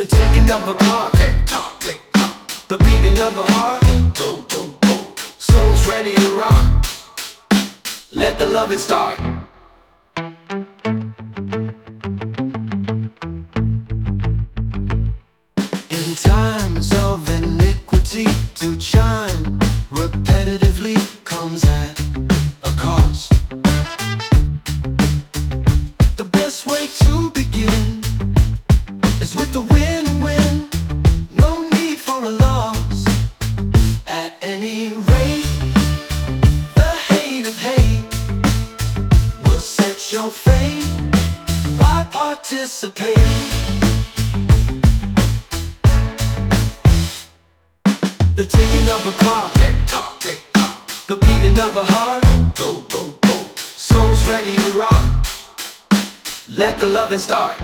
The ticking of a clock, tick tock, tick tock. The beating of a heart, boom, boom, boom. Soul's ready to rock. Let the loving start. In times of iniquity, to chime repetitively comes at a cost. The best way to begin is with the win-win. No need for a loss. At any rate, the hate of hate will set your fate by participating. The ticking of a clock, tick tock, tick tock. The beating of a heart, boom, boom, boom. Soul's ready to rock. Let the loving start.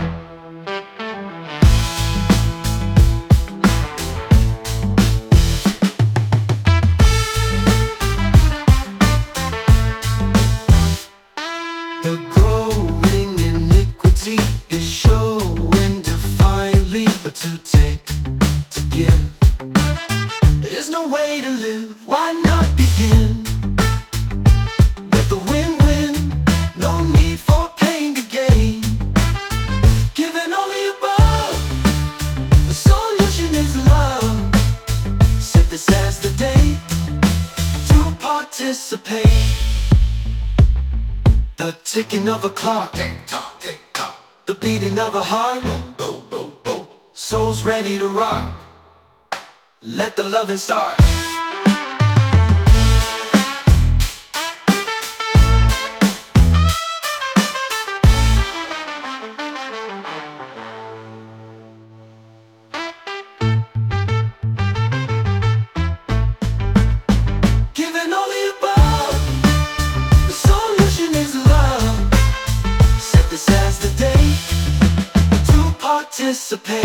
The growing iniquity is showing defiantly, but to take, to give, there's no way to live. Why not begin with the win-win? No need for pain to gain. Giving all the above, the solution is love. Set this as the day to participate. The ticking of a clock, tick tock, tick tock. The beating of a heart, boom, boom, boom, boom. Soul's ready to rock. Let the loving start. Giving all the above, the solution is love. Set this as the day to participate.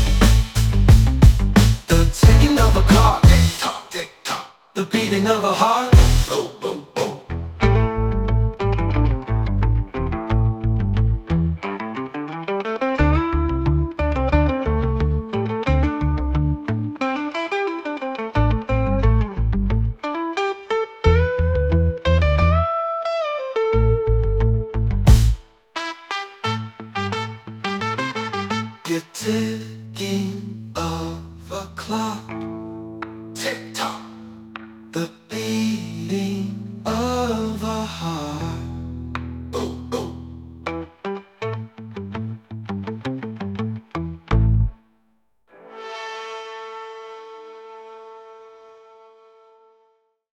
The ticking of a clock, tick tock, tick tock. The beating of a heart, boom, boom, boom. The ticking of a clock.